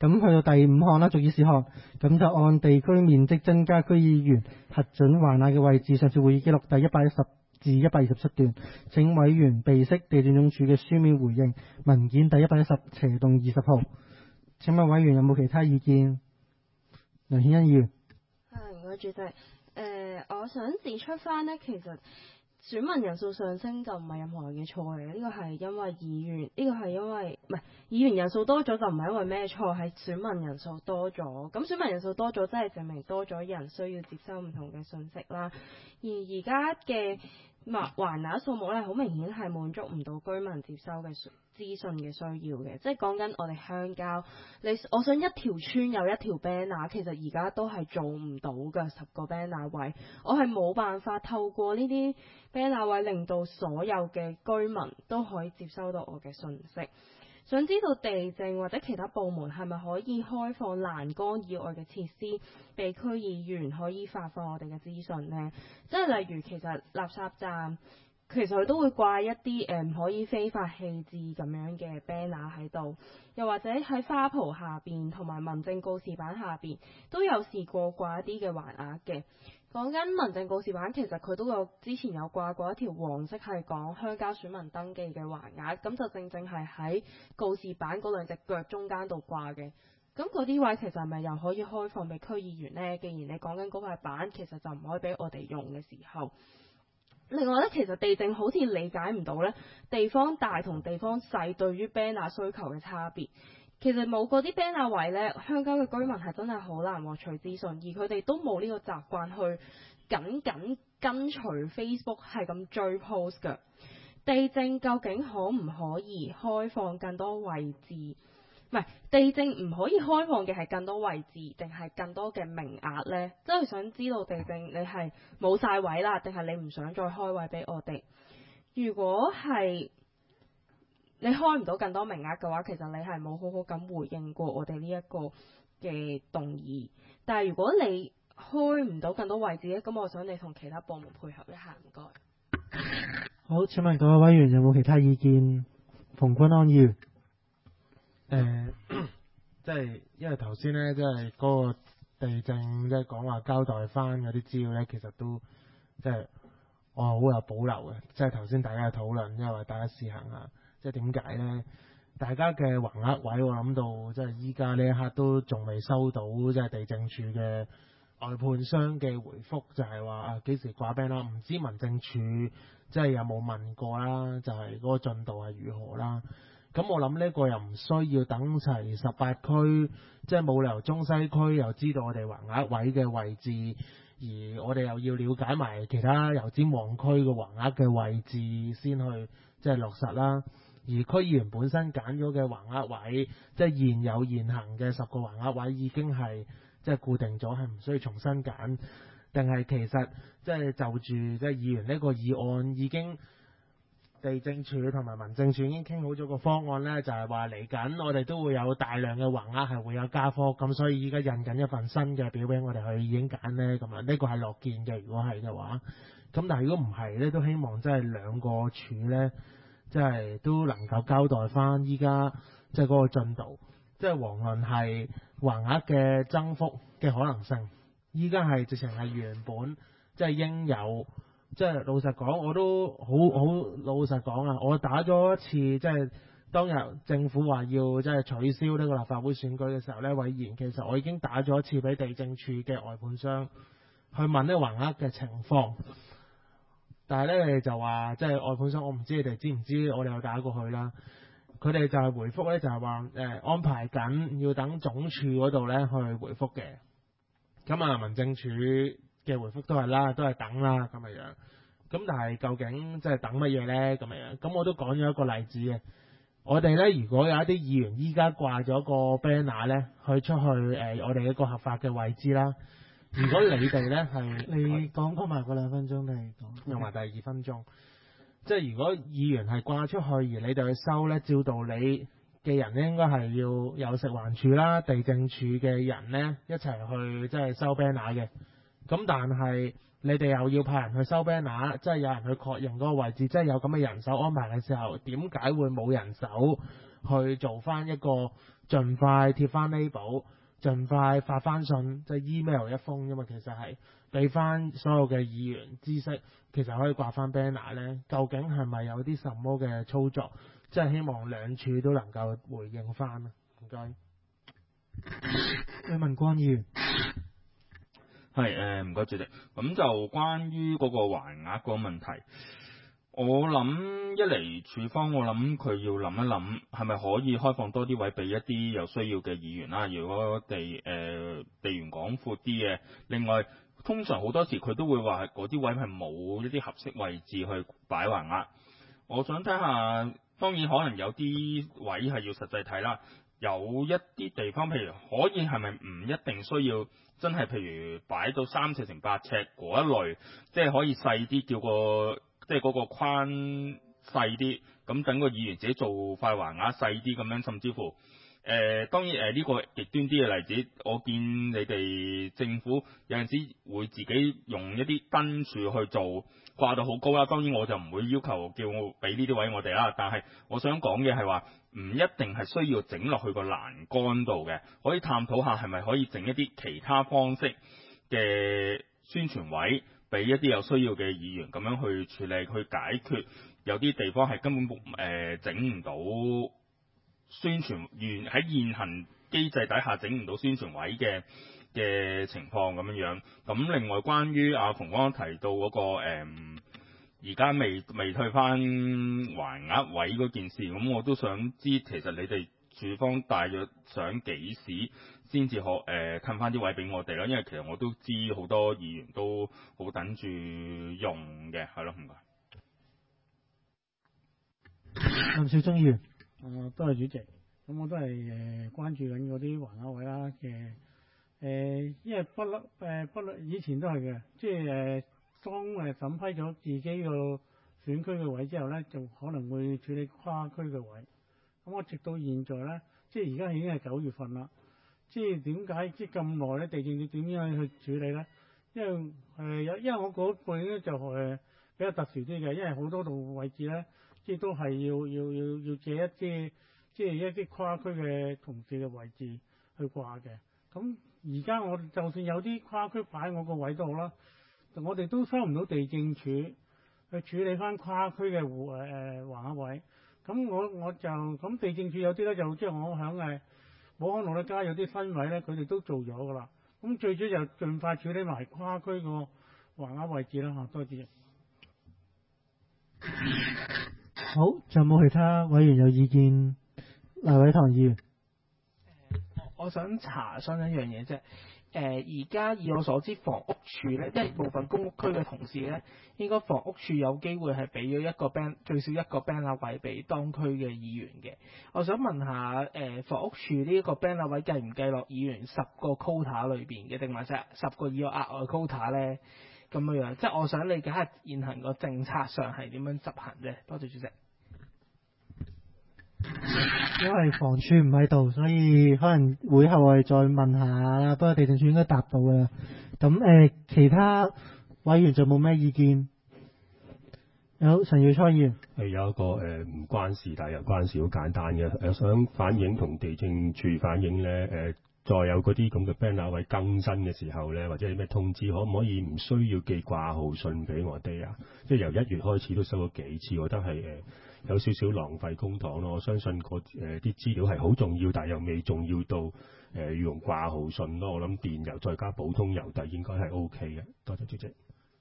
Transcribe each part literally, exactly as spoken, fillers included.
咁去到第五項啦，逐議事項，咁就按地區面積增加區議員核准橫額嘅位置，上次會議記錄第一百一十至一百二十七段，請委員備悉地政總署嘅書面回應文件第一百一十斜動二十號。請問委員有冇其他意見？梁顯恩議員。 係，唔該主席。誒、呃，我想指出翻呢，其實選民人數上升就唔係任何人嘅錯嚟嘅，呢、這個係因為議員，呢、這個係因為唔係議員人數多咗就唔係因為咩錯，係選民人數多咗。咁選民人數多咗，真係證明多咗人需要接收唔同嘅信息啦。而而家嘅橫額數目咧，好明顯係滿足唔到居民接收嘅資訊嘅需要嘅，即係講緊我哋鄉郊，你我想一條村有一條 banner， 其實而家都係做唔到嘅，十個 banner 位，我係冇辦法透過呢啲 banner 位令到所有嘅居民都可以接收到我嘅信息。想知道地政或者其他部門係咪可以開放欄杆以外嘅設施，俾區議員可以發放我哋嘅資訊呢？即係例如其實垃圾站，其實佢都會掛一啲誒唔可以非法棄置咁樣嘅 banner 喺度，又或者喺花圃下邊同埋民政告示板下邊都有試過掛一啲嘅橫額嘅。講緊民政告示板，其實佢都有之前有掛過一條黃色係講鄉郊選民登記嘅橫額，咁就正正係喺告示板嗰兩隻腳中間度掛嘅。咁嗰啲位其實係咪又可以開放俾區議員呢？既然你講緊嗰塊板其實就唔可以俾我哋用嘅時候，另外咧，其實地政好似理解唔到咧地方大同地方細對於 banner 需求嘅差別。其實冇嗰啲 banner 位咧，鄉郊嘅居民係真係好難獲取資訊，而佢哋都冇呢個習慣去緊緊跟隨 Facebook 係咁追 post 㗎。地政究竟可唔可以開放更多位置？唔係，地政唔可以開放嘅係更多位置，定係更多嘅名額呢？真係想知道地政你係冇晒位啦，定係你唔想再開位俾我哋？如果係你開唔到更多名額嘅話，其實你係冇好好咁回應過我哋呢一個嘅動議。但係如果你開唔到更多位置咧，咁我想你同其他部門配合一下，唔該。 好，請問各位委員有冇其他意見？馮君安議員。 誒、呃，即係因為頭先咧，即係嗰個地政即係講話交代翻嗰啲資料咧，其實都即係我好有保留嘅。即係頭先大家嘅討論，因為大家試行下，即係點解咧？大家嘅橫額位，我諗到即係依家呢一刻都仲未收到，即係地政處嘅外判商嘅回覆，就係話啊幾時掛 band 啦？唔知民政處即係有冇問過啦？就係嗰個進度係如何啦？咁我諗呢個又唔需要等齊十八區，即係冇理由中西區又知道我哋橫額位嘅位置，而我哋又要了解埋其他油尖旺區嘅橫額嘅位置先去即係落實啦。而區議員本身揀咗嘅橫額位，即係現有現行嘅十個橫額位已經係即係固定咗，係唔需要重新揀，定係其實即係就住即係議員呢個議案已經地政處同埋民政處已經傾好咗個方案呢，就係話嚟緊我哋都會有大量嘅橫額係會有加科，咁所以依家印緊一份新嘅表俾我哋去已經揀呢。咁啊呢個係樂見嘅，如果係嘅話，咁但係如果唔係呢，都希望即係兩個處呢，即係都能夠交代翻依家即係嗰個進度，即係遑論係橫額嘅增幅嘅可能性，依家係直情係原本即係應有。即係老實講，我都好好老實講啊！我打咗一次，即係當日政府話要即係取消呢個立法會選舉嘅時候呢，委員其實我已經打咗一次俾地政處嘅外判商去問呢個橫額嘅情況，但係呢，你哋就話即係外判商，我唔知你哋知唔知，我哋有打過去啦。佢哋就係回覆呢，就係話誒安排緊，要等總署嗰度呢去回覆嘅。咁啊，民政處嘅回覆都係啦，都係等啦咁嘅樣。咁但係究竟即係等乜嘢呢？咁嘅樣。咁我都講咗一個例子嘅。我哋呢，如果有一啲議員依家掛咗個 banner 呢，去出去誒、呃，我哋一個合法嘅位置啦。如果你哋呢係你講講埋嗰兩分鐘，你講用埋第二分鐘。即係如果議員係掛出去，而你哋去收呢，照道理嘅人呢，應該係要有食環署啦、地政處嘅人呢，一齊去即係收 banner 嘅。咁但係你哋又要派人去收 banner，即係有人去確認嗰個位置，即係有咁嘅人手安排嘅時候，點解會冇人手去做翻一個盡快貼翻 label，盡快發翻信，即係 email 一封啫嘛。其實係俾翻所有嘅議員知識，其實可以掛翻 banner 咧。究竟係咪有啲什麼嘅操作？即係希望兩處都能夠回應翻。唔該。 李文光議員。 係誒，唔該主席。咁就關於嗰個還額嗰個問題，我諗一嚟處方，我諗佢要諗一諗，係咪可以開放多啲位俾一啲有需要嘅議員啦？如果地誒、呃、地緣廣闊啲嘅，另外通常好多時佢都會話嗰啲位係冇一啲合適位置去擺還額。我想睇下，當然可能有啲位係要實際睇啦。有一啲地方，譬如可以係咪唔一定需要真係譬如擺到三四乘八尺嗰一類，即係可以細啲，叫個即係嗰個框細啲，咁等個議員自己做塊橫額細啲咁樣，甚至乎誒、呃、當然誒呢、呃呢個極端啲嘅例子，我見你哋政府有陣時會自己用一啲燈柱去做掛到好高啦。當然我就唔會要求叫我俾呢啲位我哋啦，但係我想講嘅係話，唔一定係需要整落去個欄杆度嘅，可以探討下係咪可以整一啲其他方式嘅宣傳位，俾一啲有需要嘅議員咁樣去處理，去解決有啲地方係根本誒整唔到宣傳，現喺現行機制底下整唔到宣傳位嘅嘅情況咁樣樣。咁另外關於阿馮剛提到嗰、嗰個誒而家未未退翻還額位嗰件事，咁我都想知其實你哋處方大約想幾時先至可誒褪翻啲位俾我哋啦？因為其實我都知好多議員都好等住用嘅，係咯，唔該。 林少忠議員。 啊，多謝主席。咁我都係誒、呃、關注緊嗰啲還額位啦嘅誒，因為不嬲誒不嬲以前都係嘅，即係誒。呃當誒審批咗自己個選區嘅位之後咧，就可能會處理跨區嘅位。咁我直到現在咧，即係而家已經係九月份啦。即係點解即係咁耐咧？地政署點樣去處理咧？因為誒有、呃，因為我嗰輩咧就誒比較特殊啲嘅，因為好多度位置咧，即係都係要要要要借一啲即係一啲跨區嘅同事嘅位置去掛嘅。咁而家我就算有啲跨區擺我個位都好啦。我哋都收唔到地政署去處理翻跨區嘅戶誒誒還額位，咁我我就咁地政署有啲咧就即係我響誒武康路咧街有啲新位咧，佢哋都做咗噶啦。咁最主要就盡快處理埋跨區個還額位置啦嚇，多謝。 好，仲有冇其他委員有意見？黎偉棠議員。 我想查詢一樣嘢啫。誒而家以我所知，房屋署咧，因為部分公屋區嘅同事咧，應該房屋署有機會係俾咗一個 ban 最少一個 banner 位俾當區嘅議員嘅。我想問下誒、呃、房屋署呢一個 banner 位計唔計落議員十個 quota 裏邊嘅，定還是十個以外額外 quota 咧？咁樣樣，即係我想理解下現行個政策上係點樣執行啫。多謝主席。 因為房署唔喺度，所以可能會後我哋再問下啦。不過地政署應該答到嘅。咁誒、呃，其他委員就冇咩意見。有陳耀初議員係有一個誒唔、呃、關事，但係又關事，好簡單嘅。誒想反映同地政署反映咧，誒、呃、再有嗰啲咁嘅 banner 位更新嘅時候咧，或者係咩通知，可唔可以唔需要寄掛號信俾我哋啊？即係由一月開始都收咗幾次，我覺得係誒。呃有少少浪費公帑咯，我相信個誒啲資料係好重要，但係又未重要到誒、呃、要用掛號信咯。我諗電郵再加普通郵遞應該係 O K 嘅。多謝主席。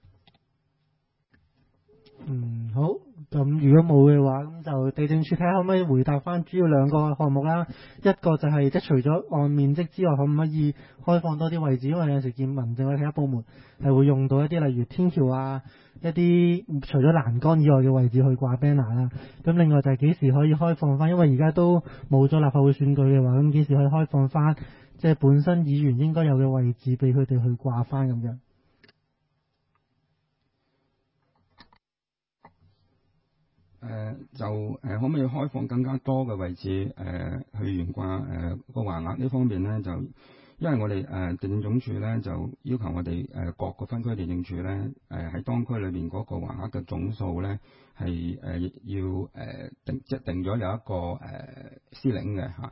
嗯，好。咁如果冇嘅話，咁就地政署睇下可唔可以回答翻主要兩個項目啦。一個就係、是、即係除咗按面積之外，可唔可以開放多啲位置？因為有時見民政或者其他部門係會用到一啲例如天橋啊，一啲除咗欄杆以外嘅位置去掛 banner 啦。咁另外就係幾時可以開放翻？因為而家都冇咗立法會選舉嘅話，咁幾時可以開放翻即係本身議員應該有嘅位置俾佢哋去掛翻咁樣？ 誒、呃、就誒、呃、可唔可以開放更加多嘅位置誒、呃、去懸掛誒個橫額呢方面咧？就因為我哋誒、呃、地政總署咧就要求我哋誒、呃、各個分區地政署咧誒喺當區裏邊嗰個橫額嘅總數咧係誒要誒、呃、定即係定咗有一個誒司令嘅嚇，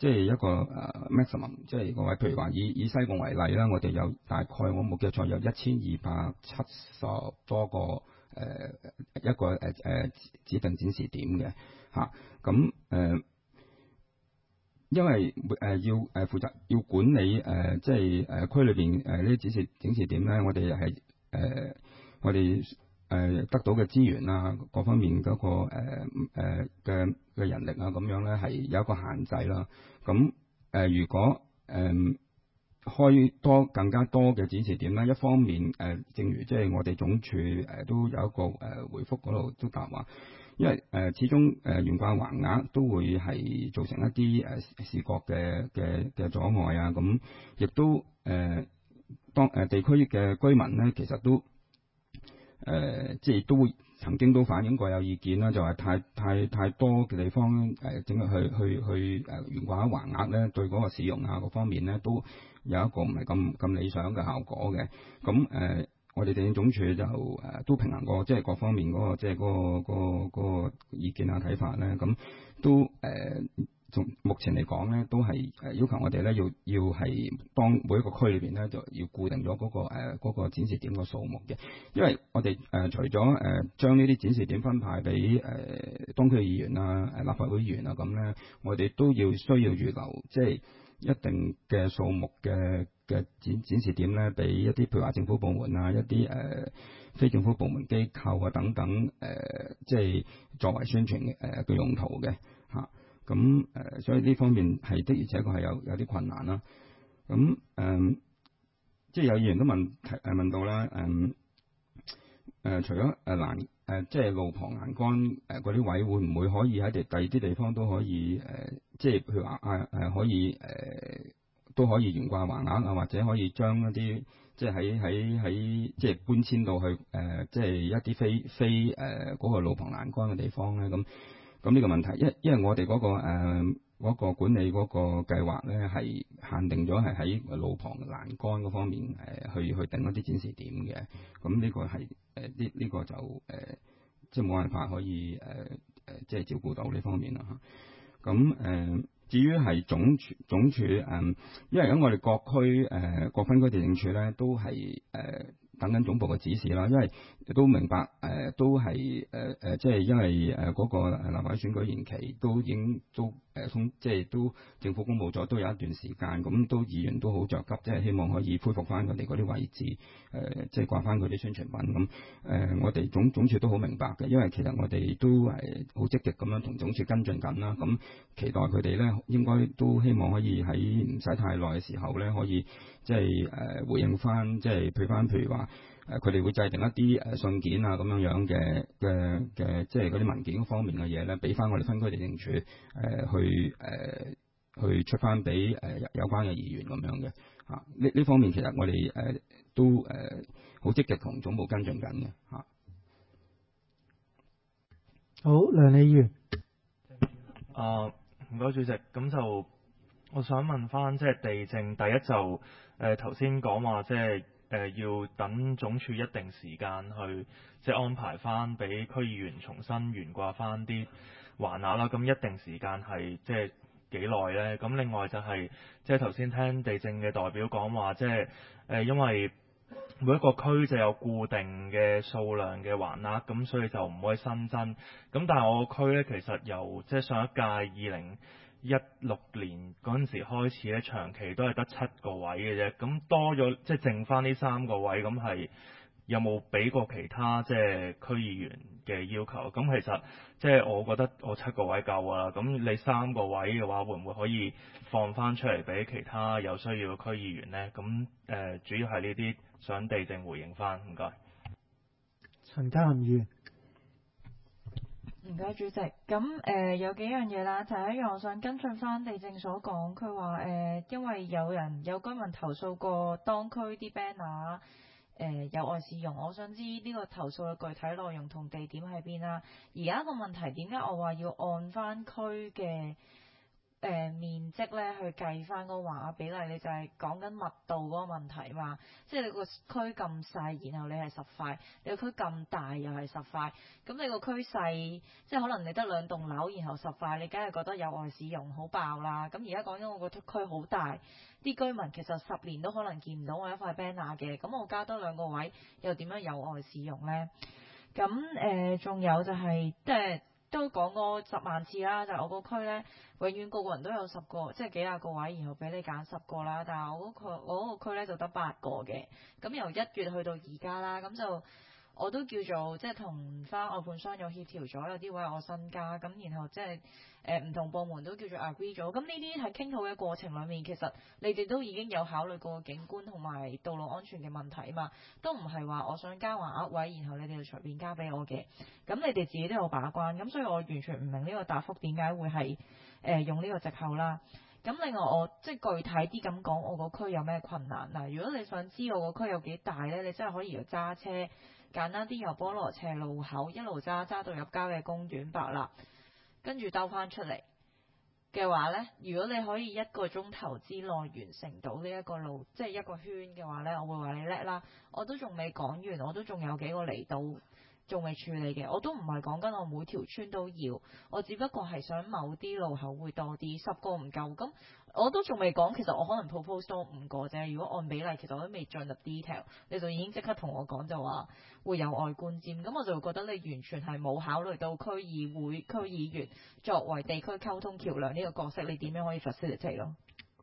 即係一個誒、呃、maximum，即係個位，譬如話以以西貢為例啦，我哋有大概我冇記錯有一千二百七十多個誒、呃、一個誒誒、呃、指定展示點嘅嚇，咁、啊、誒、呃、因為誒、呃、要誒負責要管理誒、呃、即係誒區裏邊誒呢啲展示展示點咧，我哋係誒我哋。誒、呃、得到嘅資源啊，各方面嗰、那個誒嘅嘅人力啊，咁樣咧係有一個限制啦。咁誒、呃、如果誒、呃、開多更加多嘅展示點咧，一方面誒、呃、正如即係我哋總署誒、呃、都有一個誒、呃、回覆嗰度都答話，因為誒、呃、始終誒懸掛橫額都會係造成一啲誒、呃、視覺嘅嘅嘅阻礙啊。咁亦都誒、呃、當誒、呃、地區嘅居民咧，其實都。誒、呃，即係都會曾經都反映過有意見啦，就係、是、太太太多嘅地方誒，整、呃、去去去誒懸掛橫額咧，對嗰個使用啊各方面咧，都有一個唔係咁咁理想嘅效果嘅。咁誒、呃，我哋地政總署就誒、呃、都平衡過，即係各方面嗰、那個即係嗰、那個嗰、那個那個意見啊睇法咧，咁都誒。呃從目前嚟講咧，都係誒要求我哋咧要要係當每一個區裏邊咧就要固定咗嗰、那個誒嗰、呃那個展示點個數目嘅，因為我哋誒、呃、除咗誒、呃、將呢啲展示點分派俾誒、呃、當區議員啊、誒立法會議員啊咁咧，我哋都要需要預留即係一定嘅數目嘅嘅展展示點咧，俾一啲譬如話政府部門啊、一啲誒、呃、非政府部門機構啊等等誒、呃，即係作為宣傳誒嘅用途嘅嚇。咁誒、呃，所以呢方面係的而且確係有有啲困難啦。咁誒、呃，即係有議員都問誒問到啦，誒、呃、誒、呃，除咗誒欄誒，即係路旁欄杆誒嗰啲位，會唔會可以喺第第二啲地方都可以誒、呃，即係譬如話啊誒，可以誒、呃、都可以懸掛橫額啊，或者可以將一啲即係喺喺喺即係搬遷到去誒、呃，即係一啲非非誒嗰、呃那個路旁欄杆嘅地方咧咁。咁呢個問題，因因為我哋嗰、那個誒嗰、呃那個管理嗰個計劃咧，係限定咗係喺路旁欄杆嗰方面誒、呃、去去定一啲展示點嘅。咁呢個係誒呢呢個就誒、呃、即係冇辦法可以誒誒、呃、即係照顧到呢方面啦嚇。咁、呃、誒至於係總署總署誒、呃，因為喺我哋各區誒、呃、各分區地政處咧都係誒。呃等緊總部嘅指示啦，因為都明白誒、呃，都係誒誒，即係因為誒嗰個立法會選舉延期都已經都誒通、呃，即係都政府公佈咗都有一段時間，咁都議員都好着急，即係希望可以恢復翻佢哋嗰啲位置，誒、呃、即係掛翻佢啲宣傳品咁。誒、呃，我哋總總署都好明白嘅，因為其實我哋都係好積極咁樣同總署跟進緊啦。咁期待佢哋咧，應該都希望可以喺唔使太耐嘅時候咧，可以。即係誒、呃、回應翻，即係譬如翻，譬如話誒，佢、呃、哋會制定一啲誒信件啊咁樣樣嘅嘅嘅，即係嗰啲文件方面嘅嘢咧，俾翻我哋分區地政處誒、呃、去誒、呃、去出翻俾誒有關嘅議員咁樣嘅嚇。呢、啊、呢方面其實我哋誒、呃、都誒好積極同總部跟進緊嘅嚇。 好，梁理員。 啊，唔該主席，咁就我想問翻，即係地政第一就。誒頭先講話即係誒要等總署一定時間去即係安排翻俾區議員重新懸掛翻啲橫額啦。咁一定時間係即係幾耐呢？咁另外就係、是、即係頭先聽地政嘅代表講話，即係誒因為每一個區就有固定嘅數量嘅橫額，咁所以就唔可以新增。咁但係我個區呢，其實由即係上一屆二零一六年嗰陣時開始咧，長期都係得七個位嘅啫。咁多咗即係剩翻呢三個位，咁係有冇俾過其他即係區議員嘅要求？咁其實即係我覺得我七個位夠㗎啦。咁你三個位嘅話，會唔會可以放翻出嚟俾其他有需要嘅區議員呢？咁誒、呃，主要係呢啲想地政回應翻，唔該。 陳家涵議員。 唔該主席，咁誒、呃、有幾樣嘢啦，就係、是、一樣，我想跟進翻地政所講，佢話誒因為有人有居民投訴過當區啲 banner 誒有礙市容，我想知呢個投訴嘅具體內容同地點喺邊啦。而家個問題點解我話要按翻區嘅誒、呃、面積咧去計翻嗰個橫額比例，你就係講緊密度嗰個問題嘛。即係你個區咁細，然後你係十塊，你個區咁大又係十塊，咁你個區細，即係可能你得兩棟樓，然後十塊，你梗係覺得有礙市容好爆啦。咁而家講緊我個區好大，啲居民其實十年都可能見唔到我一塊 banner 嘅，咁我加多兩個位，又點樣有礙市容呢？咁誒，仲、呃、有就係、是、即係。都講過十萬次啦，就係、我個區呢，永遠個個人都有十個，即係幾廿個位，然後俾你揀十個啦。但係我嗰個我嗰個區呢就得八個嘅。咁由一月去到而家啦，咁就我都叫做即係同翻外判商有協調咗，有啲位我新加，咁然後即係誒唔同部門都叫做 agree 咗。咁呢啲喺傾討嘅過程裡面，其實你哋都已經有考慮過景觀同埋道路安全嘅問題啊嘛，都唔係話我想加橫額位，然後你哋就隨便加俾我嘅。咁你哋自己都有把關，咁所以我完全唔明呢個答覆點解會係誒、呃、用呢個藉口啦。咁另外我即係具體啲咁講，我個區有咩困難嗱？如果你想知我個區有幾大呢，你真係可以揸車，簡單啲由菠蘿斜路口一路揸揸到入郊野公園白立，跟住兜翻出嚟嘅話呢，如果你可以一個鐘頭之內完成到呢一個路，即係一個圈嘅話呢，我會話你叻啦。我都仲未講完，我都仲有幾個離島仲未處理嘅，我都唔係講緊我每條村都要，我只不過係想某啲路口會多啲，十個唔夠，咁我都仲未講，其實我可能 propose 多五個啫。如果按比例，其實我都未進入 detail， 你就已經即刻同我講就話會有外觀瞻，咁我就會覺得你完全係冇考慮到區議會、區議員作為地區溝通橋梁呢個角色，你點樣可以 facilitate 咯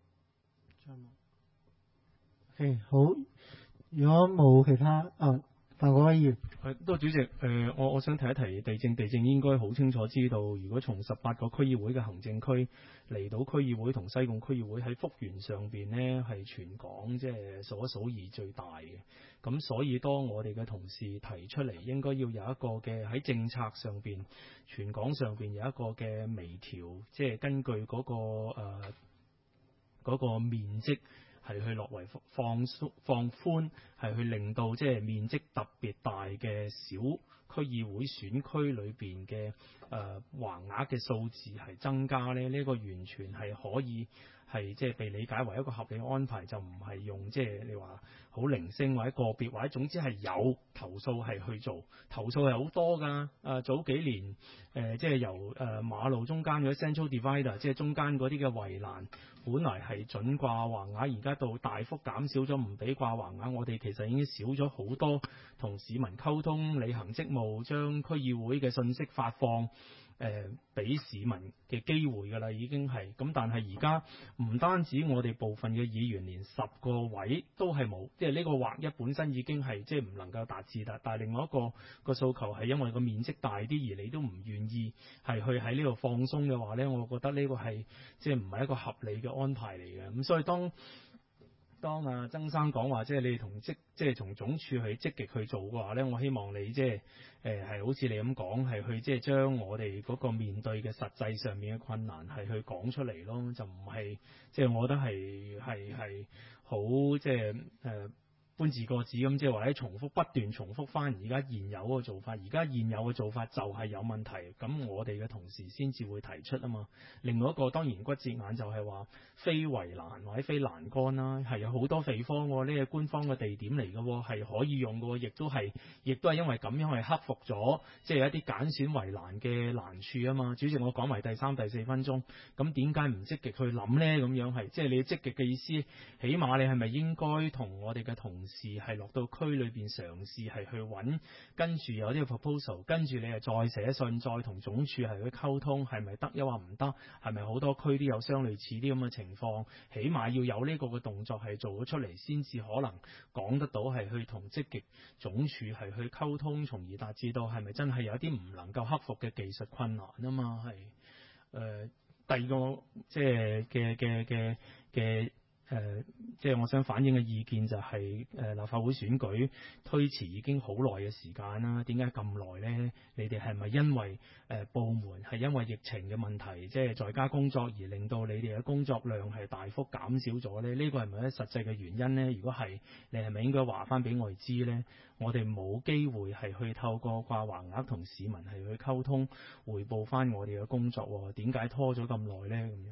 ？OK， 好，如果冇其他啊。范國威議員， 係，多主席，誒、呃，我我想提一提地政，地政應該好清楚知道，如果從十八個區議會嘅行政區嚟到區議會同西貢區議會喺幅員上邊呢，係全港即係數一數二最大嘅。咁所以當我哋嘅同事提出嚟，應該要有一個嘅喺政策上邊，全港上邊有一個嘅微調，即係根據嗰、那個誒嗰、呃那個面積。係去落為放鬆放寬，係去令到即係面積特別大嘅小區議會選區裏邊嘅誒橫額嘅數字係增加咧，呢、這個完全係可以係即係被理解為一個合理安排，就唔係用即係你話好零星或者個別或者總之係有投訴係去做，投訴係好多㗎。誒、呃、早幾年誒、呃、即係由誒、呃、馬路中間嗰啲 central divider，即係中間嗰啲嘅圍欄。本來係準掛橫額，而家到大幅減少咗，唔俾掛橫額。我哋其實已經少咗好多同市民溝通、履行職務、將區議會嘅信息發放，誒俾市民嘅機會㗎啦，已經係咁。但係而家唔單止我哋部分嘅議員，連十個位都係冇，即係呢個劃一本身已經係即係唔能夠達至啦。但係另外一個個訴求係因為個面積大啲，而你都唔願意係去喺呢度放鬆嘅話呢，我覺得呢個係即係唔係一個合理嘅安排嚟嘅。咁所以當當啊曾生講話，即係你哋同積即係從總署去積極去做嘅話咧，我希望你即係誒係好似你咁講，係去即係將我哋嗰個面對嘅實際上面嘅困難係去講出嚟咯，就唔係即係我覺得係係係好即係誒。呃搬字過紙咁，即係話喺重複不斷重複翻而家現有嘅做法，而家現有嘅做法就係有問題，咁我哋嘅同事先至會提出啊嘛。另外一個當然骨折眼就係話非圍欄或者非欄杆啦，係有好多地方喎，呢個官方嘅地點嚟嘅，係可以用嘅，亦都係亦都係因為咁樣係克服咗即係一啲揀選圍欄嘅難處啊嘛。主席，我講埋第三、第四分鐘，咁點解唔積極去諗呢？咁樣係即係你積極嘅意思，起碼你係咪應該同我哋嘅同事係落到區裏邊嘗試係去揾，跟住有啲 proposal， 跟住你係再寫信，再同總署係去溝通，係咪得？抑或唔得？係咪好多區都有相類似啲咁嘅情況？起碼要有呢個嘅動作係做咗出嚟，先至可能講得到係去同積極總署係去溝通，從而達至到係咪真係有啲唔能夠克服嘅技術困難啊嘛？係誒、呃、第二個即係嘅嘅嘅嘅。誒、呃，即係我想反映嘅意見就係、是，誒、呃、立法會選舉推遲已經好耐嘅時間啦。點解咁耐呢？你哋係咪因為誒、呃、部門係因為疫情嘅問題，即係在家工作而令到你哋嘅工作量係大幅減少咗呢？呢、這個係咪咧實際嘅原因呢？如果係，你係咪應該話翻俾我哋知呢？我哋冇機會係去透過掛橫額同市民係去溝通，彙報翻我哋嘅工作，點解拖咗咁耐呢？咁樣係。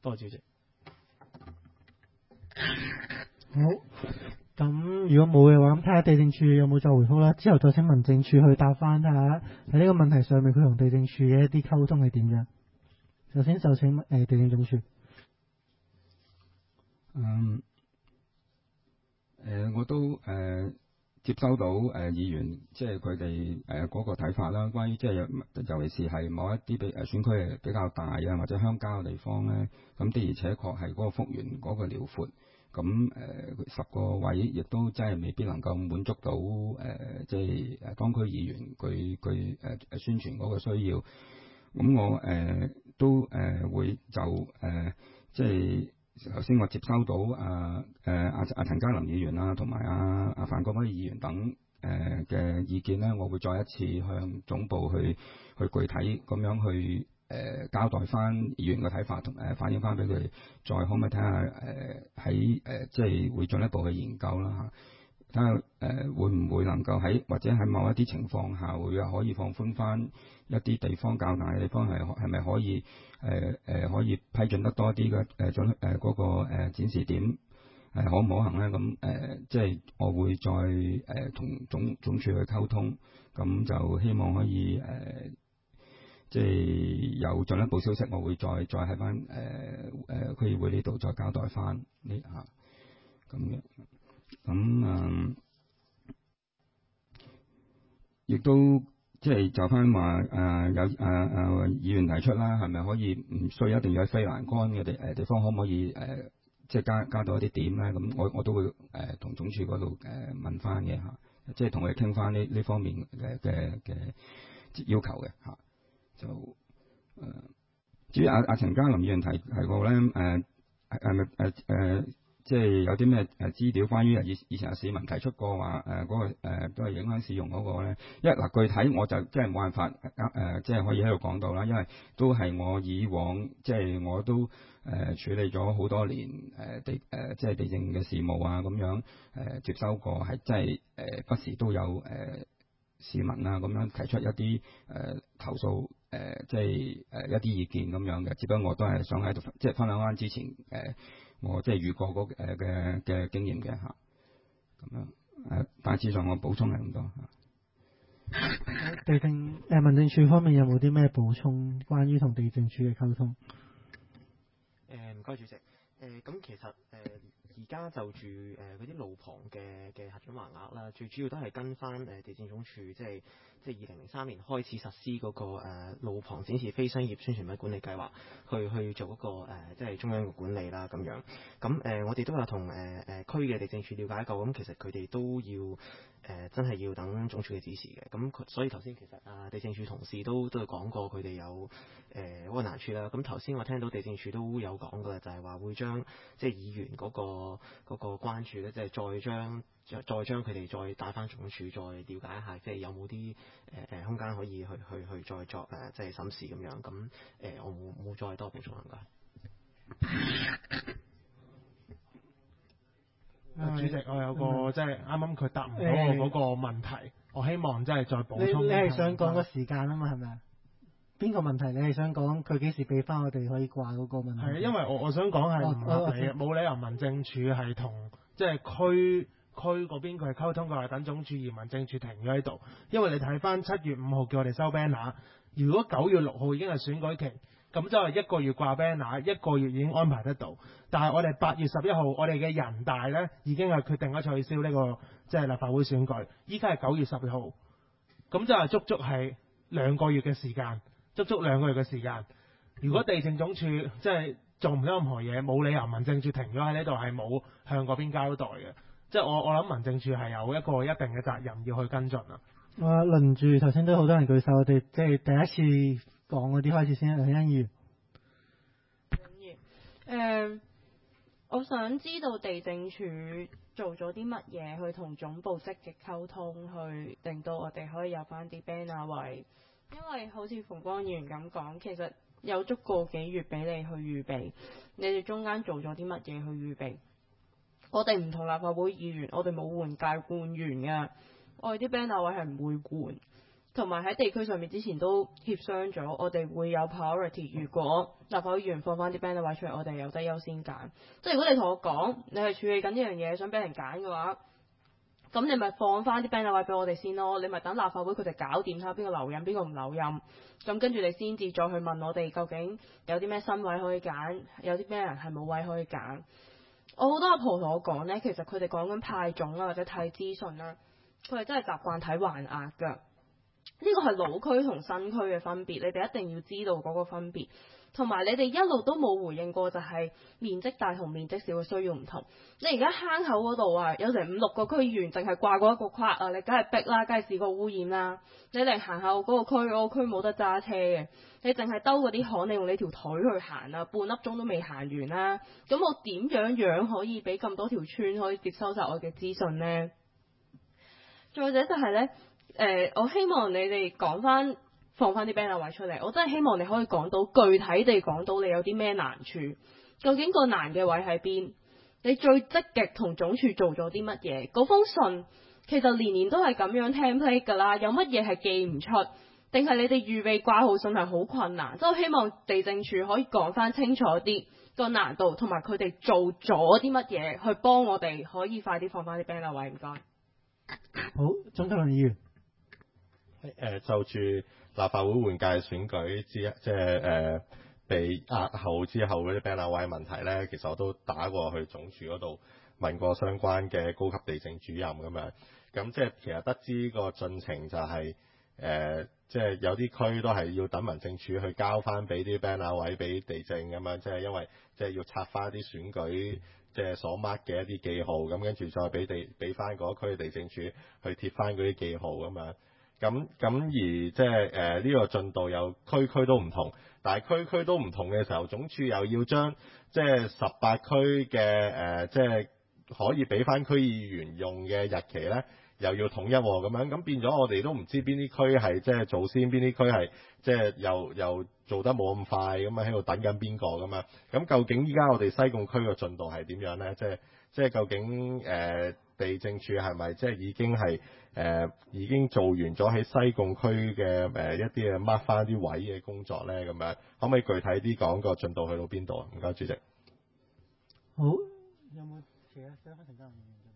多謝主席。 好，咁如果冇嘅話，咁睇下地政處有冇再回覆啦。之後再請民政處去答翻，睇下喺呢個問題上面佢同地政處嘅一啲溝通係點樣。首先就請誒、呃、地政總署。 嗯，誒、呃、我都誒、呃、接收到誒、呃、議員即係佢哋誒嗰個睇法啦，關於即係尤其是係某一啲比誒選區係比較大啊或者鄉郊嘅地方咧，咁的而且確係嗰個幅員嗰個遼闊，咁誒、呃、十個位亦都真係未必能夠滿足到誒、呃、即係誒當區議員佢佢誒誒宣傳嗰個需要，咁我誒、呃、都誒、呃、會就誒、呃、即係。頭先我接收到啊誒阿阿陳家林議員啦，同埋阿阿范國威議員等誒嘅、呃、意見咧，我會再一次向總部去去具體咁樣去誒、呃、交代翻議員嘅睇法，同誒、呃、反映翻俾佢哋，再可唔可以睇下誒喺誒即係會進一步去研究啦嚇，睇下誒會唔會能夠喺或者喺某一啲情況下會可以放寬翻一啲地方較大嘅地方係係咪可以？誒誒、呃、可以批准得多啲嘅誒準誒嗰個、呃、展示點誒、呃、可唔可行咧？咁誒、呃、即係我會再誒同、呃、總總署去溝通，咁就希望可以誒、呃、即係有進一步消息，我會再再喺翻誒誒區議會呢度再交代翻呢嚇咁樣咁啊，亦都。即係就翻話誒有誒誒、呃、議員提出啦，係咪可以唔需要一定要喺西欄杆嘅地誒地方，可唔可以誒、呃、即係加加到一啲點咧？咁我我都會誒同、呃、總署嗰度誒問翻嘅嚇，即係同佢哋傾翻呢呢方面嘅嘅嘅要求嘅嚇。就誒、呃、至於阿阿陳家林議員提提過咧誒係咪誒誒即係有啲咩誒資料關於以以前有市民提出過話誒嗰個誒、呃、都係影響市容嗰個咧，因為嗱、呃、具體我就即係冇辦法誒、呃、即係可以喺度講到啦，因為都係我以往即係我都誒、呃、處理咗好多年誒、呃、地誒、呃、即係地政嘅事務啊咁樣誒、呃、接收過係即係誒不時都有誒、呃、市民啊咁樣提出一啲誒、呃、投訴誒、呃、即係誒、呃、一啲意見咁樣嘅，只不過我都係想喺度即係分享翻之前誒。呃我即係遇過嗰誒嘅嘅經驗嘅嚇，咁樣誒大致上我補充係咁多嚇。 地政誒民政處方面有冇啲咩補充關於同地政處嘅溝通？ 誒唔該主席，誒、呃、咁其實誒而家就住誒嗰啲路旁嘅嘅核准橫額啦，最主要都係跟翻誒地政總署即係即係二零零三年開始實施嗰、那個、呃、路旁展示非商業宣傳物管理計劃，去去做嗰、那個、呃、即係中央嘅管理啦咁樣。咁誒、呃、我哋都有同誒誒區嘅地政處了解過，咁其實佢哋都要誒、呃、真係要等總署嘅指示嘅。咁所以頭先其實啊地政處同事都都有講過佢哋有誒嗰個難處啦。咁頭先我聽到地政處都有講過，就係、是、話會將即係議員嗰、那個嗰、那個關注咧，即係再將再將佢哋再帶翻總署，再了解一下，即係有冇啲誒誒空間可以去去去再作誒、呃、即係審視咁樣。咁誒、呃、我冇冇再多補充唔該。 主席，我有個、嗯、即係啱啱佢答唔到我嗰個問題，欸、我希望真係再補充。 你你係想講個時間啊嘛？係咪啊？邊個問題？你係想講佢幾時俾翻我哋可以掛嗰個問題？係，因為我我想講係唔合理嘅，冇理由民政處係同即係區區嗰邊佢係溝通，佢係等總署，而民政處停咗喺度。因為你睇翻七月五號叫我哋收 banner， 如果九月六號已經係選舉期，咁就係一個月掛 banner， 一個月已經安排得到。但係我哋八月十一號，我哋嘅人大咧已經係決定咗取消呢、這個即係、就是、立法會選舉。依家係九月十號，咁就係足足係兩個月嘅時間。足足兩個月嘅時間，如果地政總署即係做唔到任何嘢，冇理由民政處停咗喺呢度係冇向嗰邊交代嘅。即係我我諗民政處係有一個一定嘅責任要去跟進啊。我輪住頭先都好多人舉手，我哋即係第一次講嗰啲開始先，許欣怡。 誒，我想知道地政處做咗啲乜嘢去同總部積極溝通，去令到我哋可以有翻啲 banner 位。因為好似馮光議員咁講，其實有足個幾月俾你去預備，你哋中間做咗啲乜嘢去預備？我哋唔同立法會議員，我哋冇換屆換員嘅，我哋啲 banner 位係唔會換。 同埋喺地區上面之前都協商咗，我哋會有 priority。如果立法會議員放翻啲 banner 位出嚟，我哋有得優先揀。即係如果你同我講你係處理緊呢樣嘢，想俾人揀嘅話，咁你咪放翻啲 banner 位俾我哋先咯。你咪等立法會佢哋搞掂，睇下邊個留任，邊個唔留任。咁跟住你先至再去問我哋究竟有啲咩新位可以揀，有啲咩人係冇位可以揀。我好多阿婆同我講呢，其實佢哋講緊派種啦，或者睇資訊啦，佢哋真係習慣睇橫額㗎。呢個係老區同新區嘅分別，你哋一定要知道嗰個分別。同埋你哋一路都冇回應過，就係面積大同面積小嘅需要唔同。你而家坑口嗰度啊，有成五六個區議員淨係掛過一個框啊，你梗係逼啦，梗係試過污染啦。你嚟行下嗰個區，嗰、嗰個區冇得揸車嘅，你淨係兜嗰啲巷，你用你條腿去行啊，半粒鐘都未行完啦。咁我點樣樣可以俾咁多條村可以接收晒我嘅資訊呢？再者就係呢，誒、呃，我希望你哋講翻。放翻啲 banner 位出嚟，我真係希望你可以講到具體地講到你有啲咩難處，究竟個難嘅位喺邊？你最積極同總署做咗啲乜嘢？嗰封信其實年年都係咁樣 template 㗎啦，有乜嘢係記唔出？定係你哋預備掛號信係好困難？即係希望地政署可以講翻清楚啲個難度，同埋佢哋做咗啲乜嘢去幫我哋可以快啲放翻啲 banner 位。唔該。 好，鍾德麟議員。 誒、呃、就住立法會換屆選舉之即係誒被押後之後嗰啲 banner 位問題咧，其實我都打過去總署嗰度問過相關嘅高級地政主任咁樣，咁即係其實得知個進程就係、是、誒、呃、即係有啲區都係要等民政處去交翻俾啲 banner 位俾地政咁樣，即係因為即係要拆翻啲選舉即係所 mark 嘅一啲記號，咁跟住再俾地俾翻嗰區地政處去貼翻嗰啲記號咁樣。咁咁而即係誒呢個進度又區區都唔同，但係區區都唔同嘅時候，總署又要將即係十八區嘅誒即係可以俾翻區議員用嘅日期咧，又要統一喎，咁樣咁變咗我哋都唔知邊啲區係即係做先，邊啲區係即係又又做得冇咁快，咁啊喺度等緊邊個咁啊？咁究竟依家我哋西貢區嘅進度係點樣咧？即係即係究竟誒、呃、地政處係咪即係已經係？誒、呃、已經做完咗喺西貢區嘅誒、呃、一啲嘅 mark 翻啲位嘅工作咧，咁樣可唔可以具體啲講個進度去到邊度啊？唔該，主席。 好，有冇其他想翻陳家豪議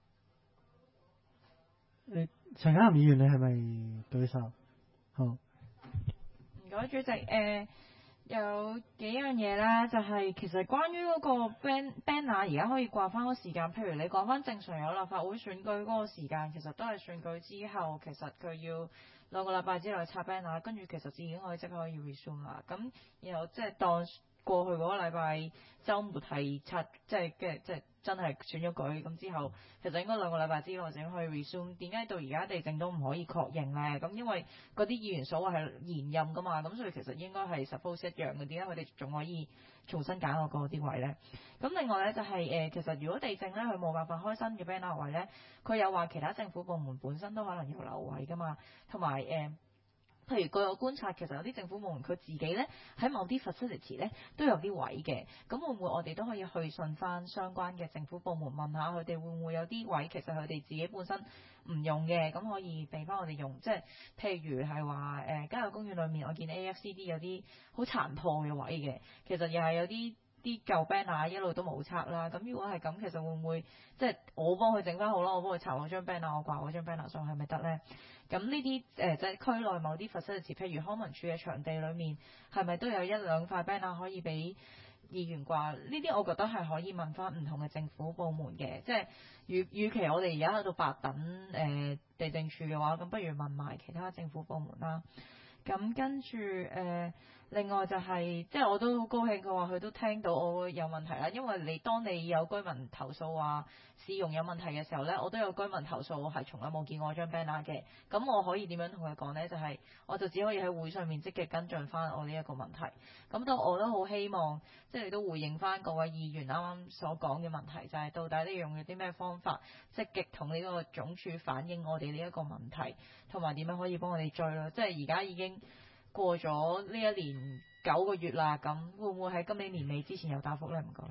員嘅問題？誒，陳家豪議員你係咪舉手？好。唔該，主席。誒、呃。有幾樣嘢啦，就係、是、其實關於嗰個 ban banner 而家可以掛翻個時間，譬如你講翻正常有立法會選舉嗰個時間，其實都係選舉之後，其實佢要兩個禮拜之內拆 banner，跟住其實已經可以即刻可以 resume 啦。咁然後即係當過去嗰個禮拜週末係拆，即係嘅即係真係選咗舉，咁之後其實應該兩個禮拜之內就可以 resume。點解到而家地政都唔可以確認咧？咁因為嗰啲議員所謂係延任噶嘛，咁所以其實應該係 suppose 一樣嘅。點解佢哋仲可以重新揀我嗰啲位咧？咁另外咧就係、是、誒、呃，其實如果地政咧佢冇辦法開新嘅 banner 位咧，佢有話其他政府部門本身都可能有留位噶嘛，同埋誒。譬如據我觀察，其實有啲政府部門佢自己咧喺某啲 facility 咧都有啲位嘅，咁會唔會我哋都可以去信翻相關嘅政府部門問下佢哋會唔會有啲位其實佢哋自己本身唔用嘅，咁可以俾翻我哋用，即係譬如係話誒郊野公園裏面，我見 A F C D 有啲好殘破嘅位嘅，其實又係有啲啲舊 banner 一路都冇拆啦，咁如果係咁，其實會唔會即係我幫佢整翻好啦，我幫佢拆我張 banner，我掛我張 banner 上去係咪得咧？咁呢啲誒即係區內某啲 facility，譬如康文署嘅場地裏面，係咪都有一兩塊 banner 可以俾議員掛？呢啲我覺得係可以問翻唔同嘅政府部門嘅，即係與與其我哋而家喺度白等誒、呃、地政署嘅話，咁不如問埋其他政府部門啦。咁跟住誒、呃，另外就係、是、即係我都好高興，佢話佢都聽到我有問題啦。因為你當你有居民投訴話市容有問題嘅時候呢，我都有居民投訴我係從來冇見過我張 banner 嘅。咁我可以點樣同佢講呢？就係、是、我就只可以喺會上面積極跟進翻我呢一個問題。咁都我都好希望，即係你都回應翻各位議員啱啱所講嘅問題，就係、是、到底你用咗啲咩方法積極同呢個總署反映我哋呢一個問題，同埋點樣可以幫我哋追咯？即係而家已經過咗呢一年九個月啦，咁會唔會喺今年年尾之前有答覆呢？唔該。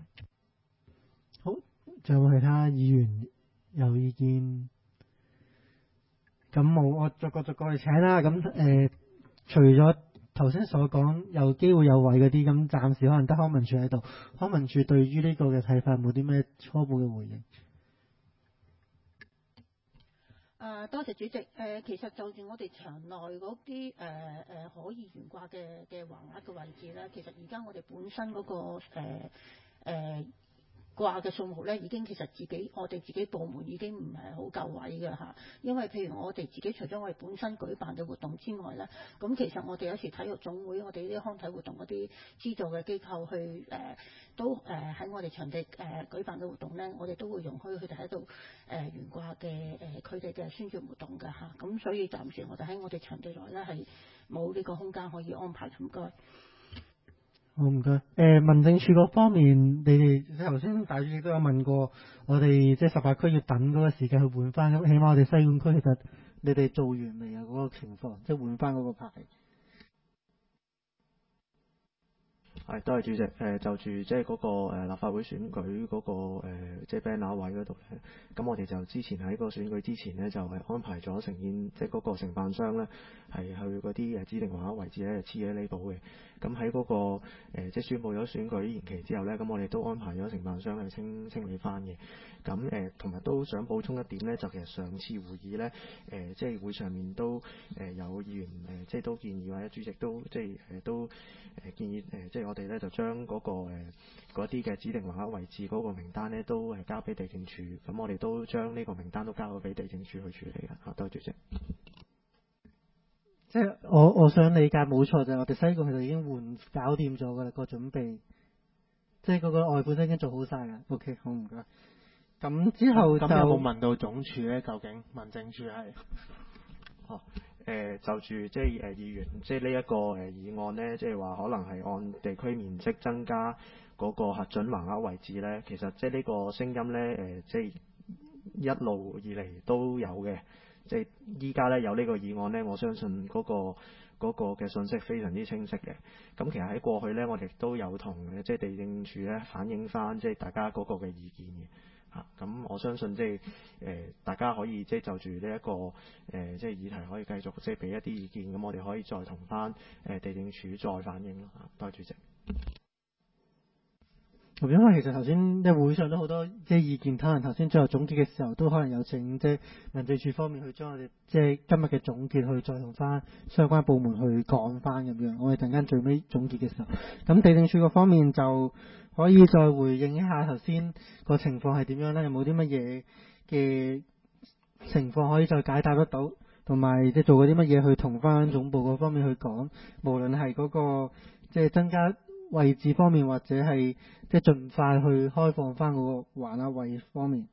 好，仲有冇其他議員有意見？ 咁冇我逐個逐個嚟請啦。咁誒、呃，除咗頭先所講有機會有位嗰啲，咁暫時可能得康文署喺度。康文署對於呢個嘅睇法有冇啲咩初步嘅回應？ 誒、呃，多謝主席。誒、呃，其實就住我哋場內嗰啲誒誒可以懸掛嘅嘅橫額嘅位置咧，其實而家我哋本身嗰、那個誒誒。呃呃掛嘅數目咧，已經其實自己我哋自己部門已經唔係好夠位嘅嚇，因為譬如我哋自己除咗我哋本身舉辦嘅活動之外咧，咁其實我哋有時體育總會，我哋啲康體活動嗰啲資助嘅機構去誒、呃、都誒喺、呃、我哋場地誒、呃、舉辦嘅活動咧，我哋都會容許佢哋喺度誒懸掛嘅誒佢哋嘅宣傳活動嘅嚇，咁所以暫時我哋喺我哋場地內咧係冇呢個空間可以安排，唔該。 好唔該。誒、呃、民政處嗰方面，你哋頭先大主席都有問過我哋，即係十八區要等嗰個時間去換翻，咁起碼我哋西貢區其實你哋做完未啊？嗰、那個情況，即係換翻嗰個牌。 係，多謝主席。誒、呃、就住即係嗰個、呃、立法會選舉嗰、那個、呃、即係 banner 位嗰度咧，咁我哋就之前喺個選舉之前呢，就係、是、安排咗承建，即係嗰個承辦商咧係去嗰啲誒指定橫額位置咧黐嘢呢度嘅。咁喺嗰個、呃、即係宣佈咗選舉延期之後咧，咁我哋都安排咗承辦商去清清理翻嘅。咁誒同埋都想補充一點咧，就其實上次會議咧誒、呃、即係會上面都誒、呃、有議員誒、呃、即係都建議或者主席都即係誒、呃、都誒、呃、建議誒、呃、即係我哋咧就將嗰、嗰個嗰啲嘅指定橫額位置嗰個名單咧都係交俾地政處。咁我哋都將呢個名單都交咗俾地政處去處理嘅。嚇，多謝主席。 即係我我想理解冇錯，就係我哋西貢其實已經換搞掂咗㗎啦，個準備，即係嗰個外判都已經做好晒啦。OK， 好唔該。咁之後就咁有冇問到總署咧？究竟民政處係？ 哦，誒、呃、就住即係誒議員，即係呢一個誒議案咧，即係話可能係按地區面積增加嗰個核准橫額位置咧，其實即係呢個聲音咧，誒、呃、即係一路以嚟都有嘅。即係依家咧有呢個議案咧，我相信嗰、嗰個嗰個嘅信息非常之清晰嘅。咁其實喺過去咧，我哋都有同即係地政處咧反映翻即係大家嗰個嘅意見嘅。嚇，咁我相信即係誒大家可以即係就住呢一個誒、呃、即係議題可以繼續即係俾一啲意見，咁我哋可以再同翻誒地政處再反映咯。嚇，多謝主席。 因為其實頭先即係會上都好多即係意見，可能頭先最後總結嘅時候都可能有請即係民政處方面去將我哋即係今日嘅總結去再同翻相關部門去講翻咁樣。我哋陣間最尾總結嘅時候，咁地政處個方面就可以再回應一下頭先個情況係點樣咧？有冇啲乜嘢嘅情況可以再解答得到，同埋即係做過啲乜嘢去同翻總部嗰方面去講，無論係嗰個即係增加位置方面，或者係即係盡快去開放翻嗰個橫額位方面。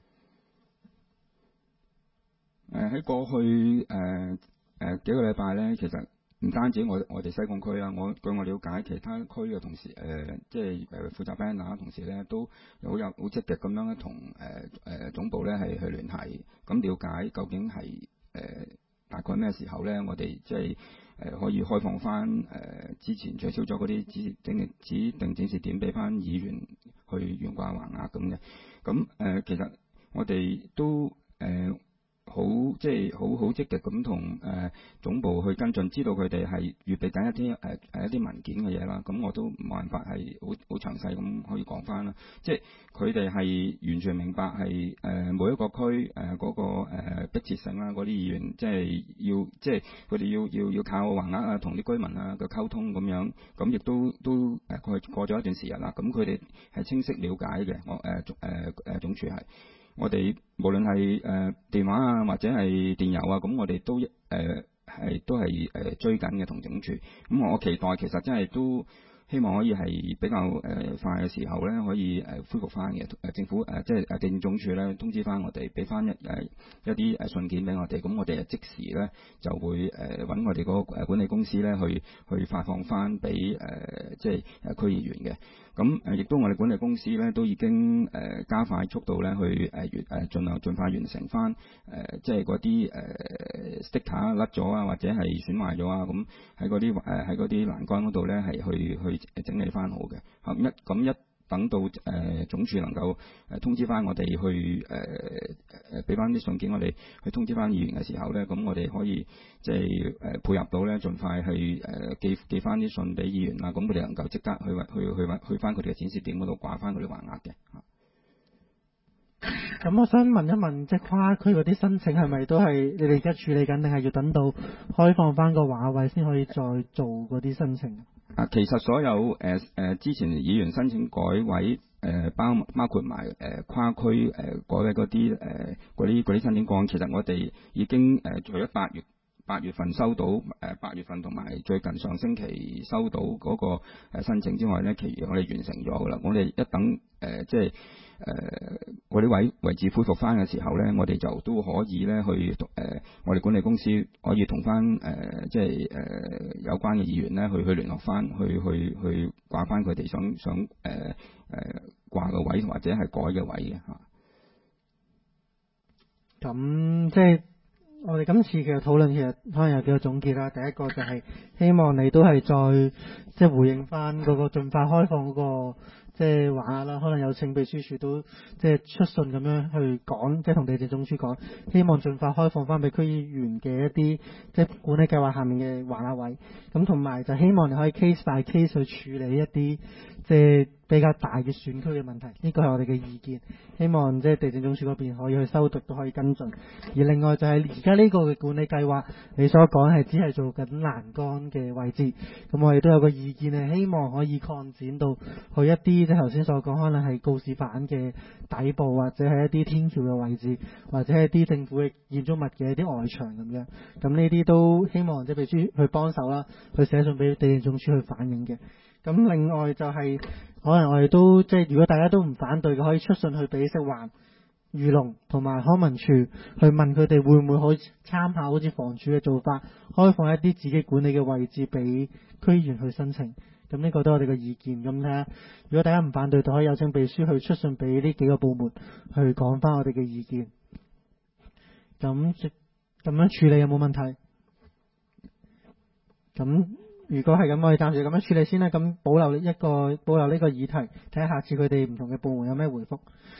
誒喺過去誒誒、呃呃、幾個禮拜咧，其實唔單止我我哋西貢區啦，我據我了解，其他區嘅同事誒、呃，即係誒負責 banner 同事咧，都好有好積極咁樣咧，同誒誒總部咧係去聯繫，咁了解究竟係誒、呃、大概咩時候咧，我哋即係。誒可以開放翻誒、呃、之前取消咗嗰啲指定指定指示點俾翻議員去懸掛橫額咁嘅，咁誒、呃、其實我哋都誒。呃好即係好好積極咁同誒總部去跟進，知道佢哋係預備緊一啲誒誒一啲文件嘅嘢啦。咁我都冇辦法係好好詳細咁可以講翻啦。即係佢哋係完全明白係誒、呃、每一個區誒嗰、呃那個誒、呃、迫切性啦，嗰啲議員即係要即係佢哋要要要靠橫額啊，同啲居民啊嘅溝通咁樣。咁亦都都誒過過咗一段時日啦。咁佢哋係清晰了解嘅。我誒誒誒總署係。我哋無論係誒、呃、電話啊，或者係電郵啊，咁我哋都誒係、呃、都係誒、呃、追緊嘅同總署。咁我期待其實真係都希望可以係比較誒、呃、快嘅時候咧，可以誒、呃、恢復翻嘅誒政府誒、呃、即係誒地政總署咧通知翻我哋，俾翻一誒、呃、一啲誒信件俾我哋。咁我哋誒即時咧就會誒揾、呃、我哋嗰個管理公司咧去去發放翻俾誒即係誒區議員嘅。咁誒亦都我哋管理公司咧都已經誒、呃、加快速度咧去誒完誒盡量盡快完成翻誒、呃、即係嗰啲誒 sticker 甩咗啊，或者係損壞咗啊，咁喺嗰啲誒喺嗰啲欄杆嗰度咧係去去整理翻好嘅。咁一咁一等到誒、呃、總署能夠誒通知翻我哋去誒誒俾翻啲信件我哋去通知翻議員嘅時候咧，咁我哋可以即係誒配合到咧，盡快去誒、呃、寄寄翻啲信俾議員啦，咁佢哋能夠即刻去去去去翻佢哋嘅展示點嗰度掛翻佢哋橫額嘅。 咁我想問一問，即係跨區嗰啲申請係咪都係你哋而家處理緊，定係要等到開放翻個畫位先可以再做嗰啲申請？ 啊，其實所有誒誒、呃、之前議員申請改位誒、呃、包包括埋誒、呃、跨區誒、呃、改位嗰啲誒嗰啲嗰啲申請個案，其實我哋已經誒、呃、除咗八月八月份收到誒八、呃、月份同埋最近上星期收到嗰個誒申請之外咧，其餘我哋完成咗噶啦。我哋一等誒、呃、即係。誒嗰啲位位置恢復翻嘅時候咧，我哋就都可以咧去誒、呃，我哋管理公司可以同翻誒，即係誒、呃、有關嘅議員咧去去聯絡翻，去去去掛翻佢哋想想誒誒、呃、掛個位或者係改嘅位嘅嚇。 咁即係我哋今次嘅討論其實可能有幾個總結啦。第一個就係希望你都係再即係回應翻嗰個盡快開放嗰、嗰個。即係話啦，可能有請秘書處都即係出信咁樣去講，即係同地政總署講，希望盡快開放翻俾區議員嘅一啲即係管理計劃下面嘅橫額位。咁同埋就希望你可以 case by case 去處理一啲即係比較大嘅選區嘅問題。呢個係我哋嘅意見，希望即係地政總署嗰邊可以去修讀，都可以跟進。而另外就係而家呢個嘅管理計劃，你所講係只係做緊欄杆嘅位置，咁我哋都有個意見係希望可以擴展到去一啲。即係頭先所講，可能係告示板嘅底部，或者係一啲天橋嘅位置，或者係一啲政府嘅建築物嘅一啲外牆咁樣。咁呢啲都希望即係秘書去幫手啦，去寫信俾地政總署去反映嘅。咁另外就係、是、可能我哋都即係如果大家都唔反對嘅，可以出信去俾食環、漁農同埋康文署去問佢哋會唔會可以參考好似房署嘅做法，開放一啲自己管理嘅位置俾區議員去申請。咁呢個都係我哋嘅意見，咁睇下如果大家唔反對，就可以有請秘書去出信俾呢幾個部門去講翻我哋嘅意見。咁咁樣處理有冇問題？咁如果係咁，我哋暫時咁樣處理先啦。咁保留一個保留呢個議題，睇下下次佢哋唔同嘅部門有咩回覆。